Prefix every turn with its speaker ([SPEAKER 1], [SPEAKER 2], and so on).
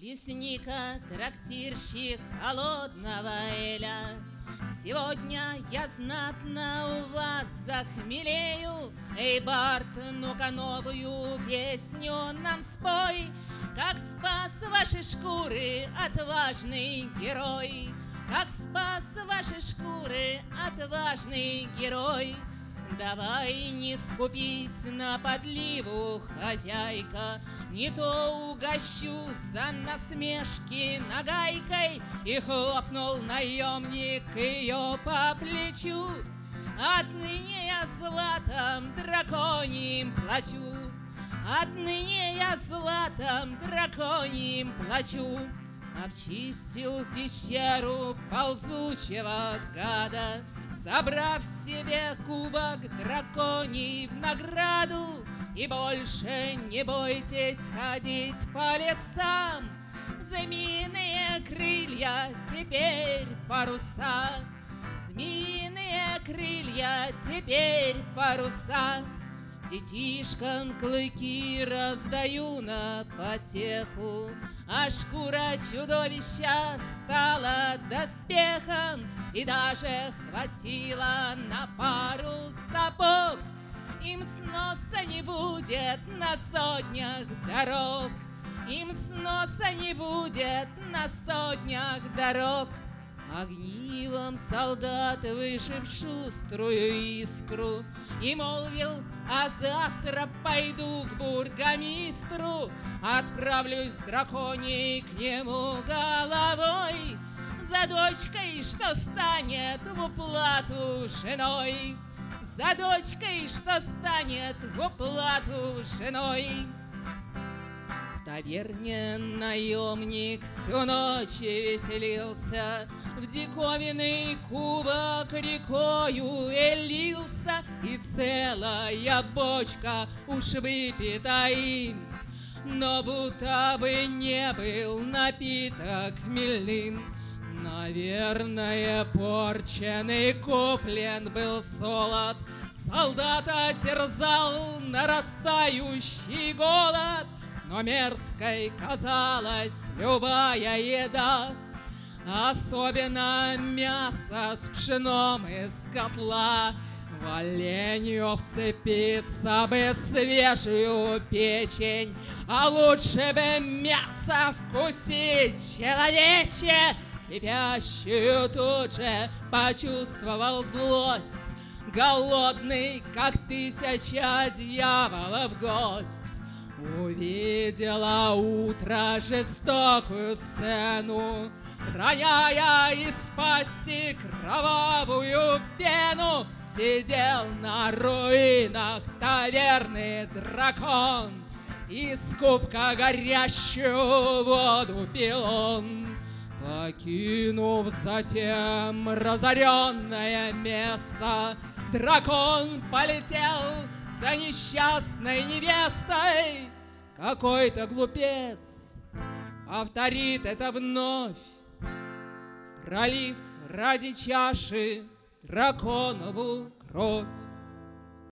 [SPEAKER 1] Лесника, трактирщик холодного эля, сегодня я знатно у вас захмелею. Эй, Барт, ну-ка новую песню нам спой, как спас ваши шкуры отважный герой, как спас ваши шкуры отважный герой. Давай не скупись на подливу, хозяйка, не то угощу за насмешки нагайкой. И хлопнул наемник ее по плечу. Отныне я златом драконьим плачу, отныне я златом драконьим плачу. Обчистил пещеру ползучего гада, забрав себе кубок драконий в награду. И больше не бойтесь ходить по лесам, змеиные крылья теперь паруса, змеиные крылья теперь паруса. Детишкам клыки раздаю на потеху, а шкура чудовища стала доспехом и даже хватило на пару сапог. Им сноса не будет на сотнях дорог, им сноса не будет на сотнях дорог. Огнивом солдат вышиб шуструю искру и молвил: а завтра пойду к бургомистру, отправлюсь драконьей к нему головой, за дочкой, что станет в уплату женой, за дочкой, что станет в уплату женой. В таверне наемник всю ночь веселился, в диковинный кубок рекою лился, и целая бочка уж выпита им, но будто бы не был напиток хмельным. Наверное, порченый куплен был солод, солдата терзал нарастающий голод. Но мерзкой казалась любая еда, особенно мясо с пшеном из котла. В оленью вцепиться бы свежую печень, а лучше бы мясо вкусить человече. Кипящую тут же почувствовал злость, голодный, как 1000 дьяволов гость. Увидела утро жестокую сцену, роняя из пасти кровавую пену, сидел на руинах таверны дракон, из кубка горящую воду пил он. Покинув затем разоренное место, дракон полетел за несчастной невестой. Какой-то глупец повторит это вновь, пролив ради чаши драконову кровь.